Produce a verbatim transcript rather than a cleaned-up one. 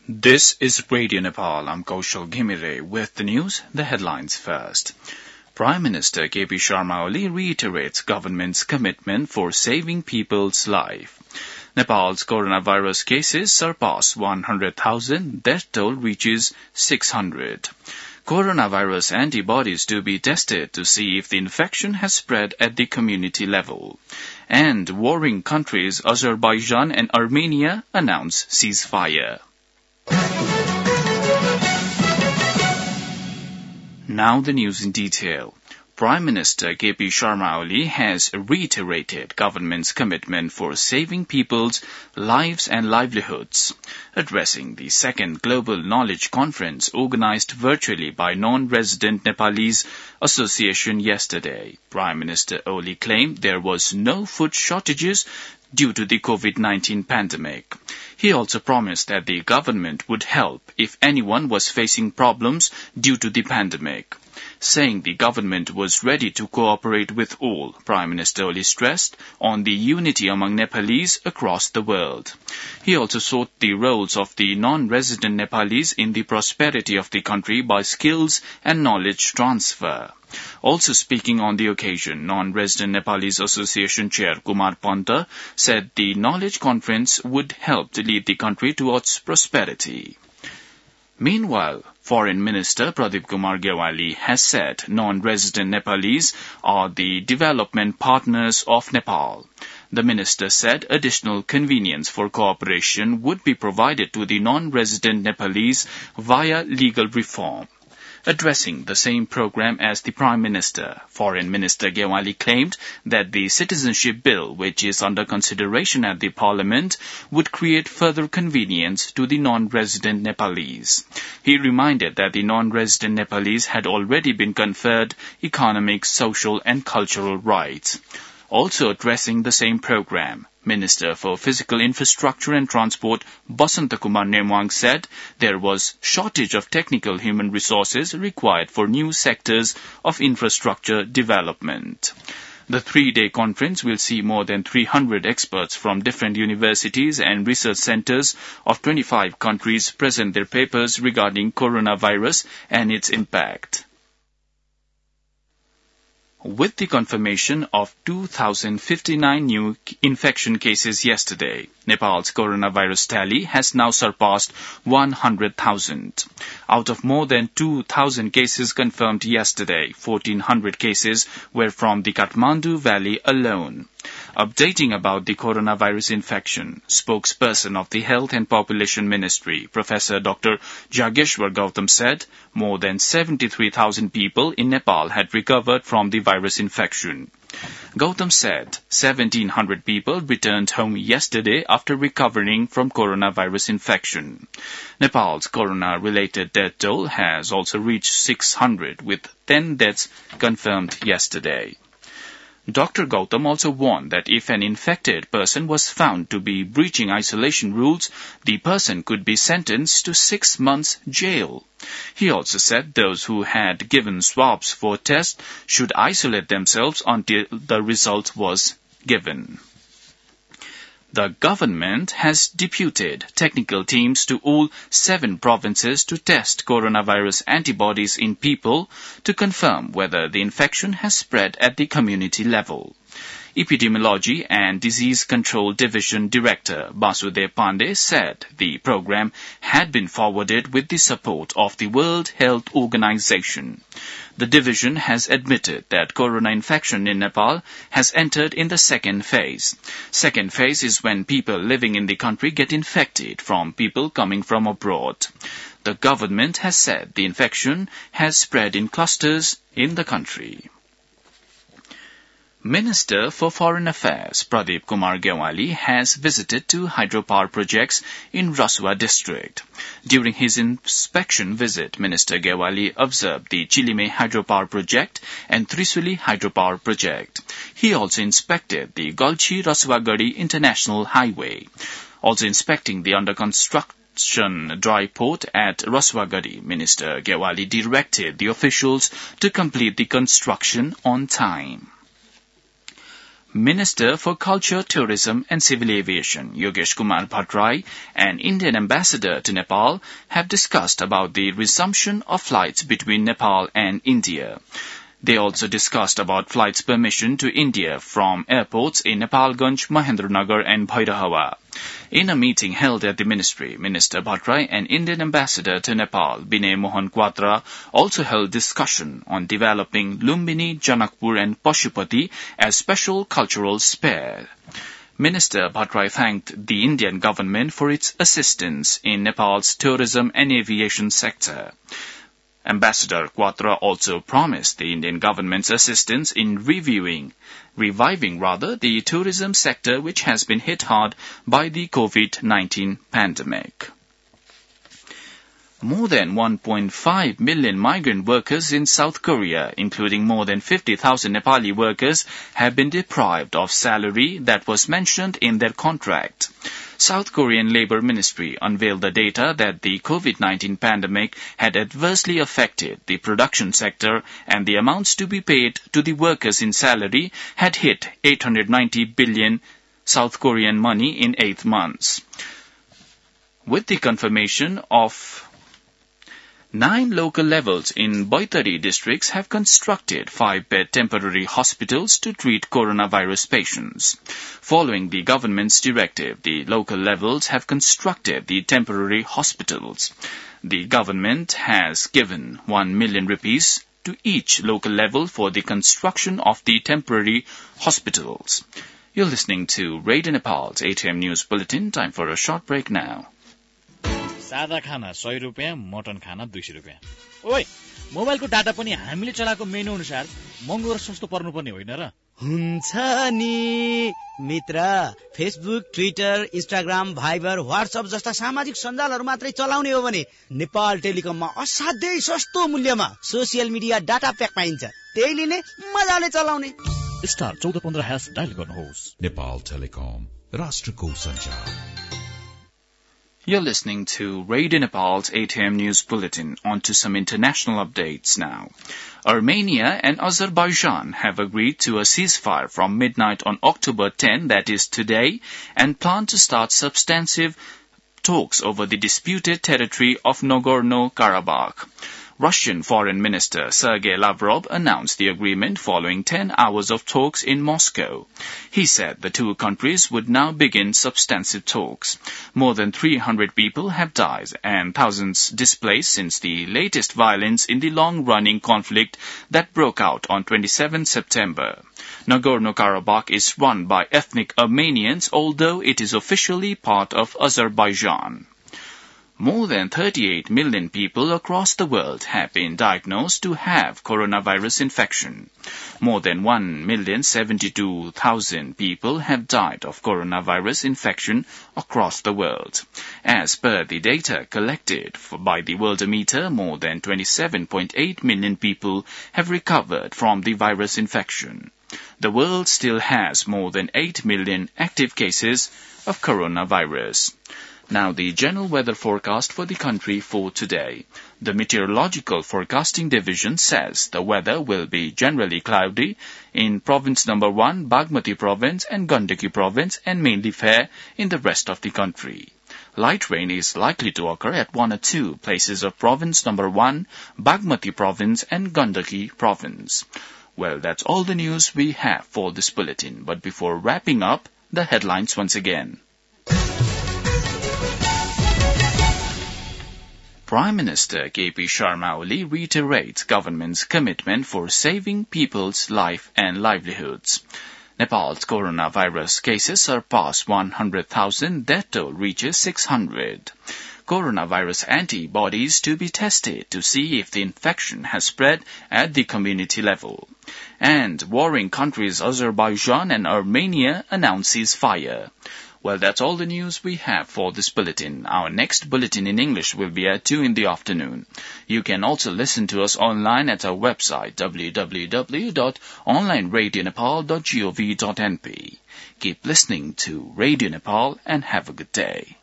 This is Radio Nepal. I'm Kaushal Ghimire with the news, the headlines first. Prime Minister K P Sharma Oli reiterates government's commitment for saving people's life. Nepal's coronavirus cases surpass one hundred thousand, death toll reaches six hundred. Coronavirus antibodies to be tested to see if the infection has spread at the community level. And warring countries Azerbaijan and Armenia announce ceasefire. Now the news in detail. Prime Minister K P Sharma Oli has reiterated government's commitment for saving people's lives and livelihoods. Addressing the second Global Knowledge Conference organized virtually by Non-Resident Nepalese Association yesterday, Prime Minister Oli claimed there was no food shortages due to the COVID nineteen pandemic. He also promised that the government would help if anyone was facing problems due to the pandemic. Saying the government was ready to cooperate with all, Prime Minister Oli stressed on the unity among Nepalese across the world. He also sought the roles of the non-resident Nepalese in the prosperity of the country by skills and knowledge transfer. Also speaking on the occasion, Non-Resident Nepalese Association Chair Kumar Panta said the Knowledge Conference would help to lead the country towards prosperity. Meanwhile, Foreign Minister Pradeep Kumar Gyawali has said non-resident Nepalese are the development partners of Nepal. The minister said additional convenience for cooperation would be provided to the non-resident Nepalese via legal reform. Addressing the same program as the Prime Minister, Foreign Minister Gyawali claimed that the citizenship bill, which is under consideration at the Parliament, would create further convenience to the non-resident Nepalese. He reminded that the non-resident Nepalese had already been conferred economic, social and cultural rights. Also addressing the same program, Minister for Physical Infrastructure and Transport Basanta Kumar Nemwang said there was shortage of technical human resources required for new sectors of infrastructure development. The three-day conference will see more than three hundred experts from different universities and research centers of twenty-five countries present their papers regarding coronavirus and its impact. With the confirmation of two thousand fifty-nine new infection cases yesterday, Nepal's coronavirus tally has now surpassed one hundred thousand. Out of more than two thousand cases confirmed yesterday, fourteen hundred cases were from the Kathmandu Valley alone. Updating about the coronavirus infection, spokesperson of the Health and Population Ministry, Professor Doctor Jageshwar Gautam said more than seventy-three thousand people in Nepal had recovered from the virus infection. Gautam said seventeen hundred people returned home yesterday after recovering from coronavirus infection. Nepal's corona-related death toll has also reached six hundred, with ten deaths confirmed yesterday. Doctor Gautam also warned that if an infected person was found to be breaching isolation rules, the person could be sentenced to six months jail. He also said those who had given swabs for tests should isolate themselves until the result was given. The government has deputed technical teams to all seven provinces to test coronavirus antibodies in people to confirm whether the infection has spread at the community level. Epidemiology and Disease Control Division Director Basudev Pandey said the program had been forwarded with the support of the World Health Organization. The division has admitted that corona infection in Nepal has entered in the second phase. Second phase is when people living in the country get infected from people coming from abroad. The government has said the infection has spread in clusters in the country. Minister for Foreign Affairs Pradeep Kumar Gyawali has visited two hydropower projects in Rasua district. During his inspection visit, Minister Gyawali observed the Chilime hydropower project and Trisuli hydropower project. He also inspected the Galchi-Rasuagadi International Highway. Also inspecting the under construction dry port at Rasuagadi, Minister Gyawali directed the officials to complete the construction on time. Minister for Culture, Tourism and Civil Aviation, Yogesh Kumar Bhattarai, and Indian Ambassador to Nepal have discussed about the resumption of flights between Nepal and India. They also discussed about flights permission to India from airports in Nepalganj, Mahendranagar and Bhairahawa. In a meeting held at the ministry, Minister Bhattarai and Indian Ambassador to Nepal, Binay Mohan Quatra, also held discussion on developing Lumbini, Janakpur and Pashupati as special cultural spare. Minister Bhattarai thanked the Indian government for its assistance in Nepal's tourism and aviation sector. Ambassador Quatra also promised the Indian government's assistance in reviewing, reviving rather, the tourism sector which has been hit hard by the COVID nineteen pandemic. More than one point five million migrant workers in South Korea, including more than fifty thousand Nepali workers, have been deprived of salary that was mentioned in their contract. South Korean Labour Ministry unveiled the data that the COVID nineteen pandemic had adversely affected the production sector and the amounts to be paid to the workers in salary had hit eight hundred ninety billion South Korean money in eight months. With the confirmation of Nine local levels in Boitari districts have constructed five-bed temporary hospitals to treat coronavirus patients. Following the government's directive, the local levels have constructed the temporary hospitals. The government has given one million rupees to each local level for the construction of the temporary hospitals. You're listening to Radio Nepal's eight a.m. News Bulletin. Time for a short break now. सादा खाना सय रुपियाँ, mutton खाना दुई सय रुपियाँ। ओइ, मोबाइलको डाटा पनि हामीले चलाएको मेनु अनुसार महँगो र सस्तो पर्नुपर्ने होइन र? हुन्छ नि मित्र, Facebook, Twitter, Instagram, Viber, WhatsApp जस्ता सामाजिक सञ्जालहरू मात्रै चलाउने हो भने नेपाल टेलिकममा असाध्यै सस्तो मूल्यमा सोसियल मिडिया डाटा प्याक पाइन्छ। त्यही लिने, मजाले चलाउने। स्टार चौध पन्ध्र ह्यास डायल गर्नुहोस्। नेपाल टेलिकम, राष्ट्रको सञ्चार। You're listening to Radio Nepal's eight a.m. News Bulletin. On to some international updates now. Armenia and Azerbaijan have agreed to a ceasefire from midnight on October tenth, that is today, and plan to start substantive talks over the disputed territory of Nagorno-Karabakh. Russian Foreign Minister Sergei Lavrov announced the agreement following ten hours of talks in Moscow. He said the two countries would now begin substantive talks. More than three hundred people have died and thousands displaced since the latest violence in the long-running conflict that broke out on twenty-seventh September. Nagorno-Karabakh is run by ethnic Armenians, although it is officially part of Azerbaijan. More than thirty-eight million people across the world have been diagnosed to have coronavirus infection. More than one million seventy-two thousand people have died of coronavirus infection across the world. As per the data collected by the Worldometer, more than twenty-seven point eight million people have recovered from the virus infection. The world still has more than eight million active cases of coronavirus. Now the general weather forecast for the country for today. The Meteorological Forecasting Division says the weather will be generally cloudy in Province Number one, Bagmati Province and Gandaki Province, and mainly fair in the rest of the country. Light rain is likely to occur at one or two places of Province Number one, Bagmati Province and Gandaki Province. Well, that's all the news we have for this bulletin. But before wrapping up, the headlines once again. Prime Minister K P Sharma Oli reiterates government's commitment for saving people's life and livelihoods. Nepal's coronavirus cases surpass one hundred thousand, death toll reaches six hundred. Coronavirus antibodies to be tested to see if the infection has spread at the community level. And warring countries Azerbaijan and Armenia announce ceasefire. Well, that's all the news we have for this bulletin. Our next bulletin in English will be at two in the afternoon. You can also listen to us online at our website w w w dot online radio nepal dot gov dot n p. Keep listening to Radio Nepal and have a good day.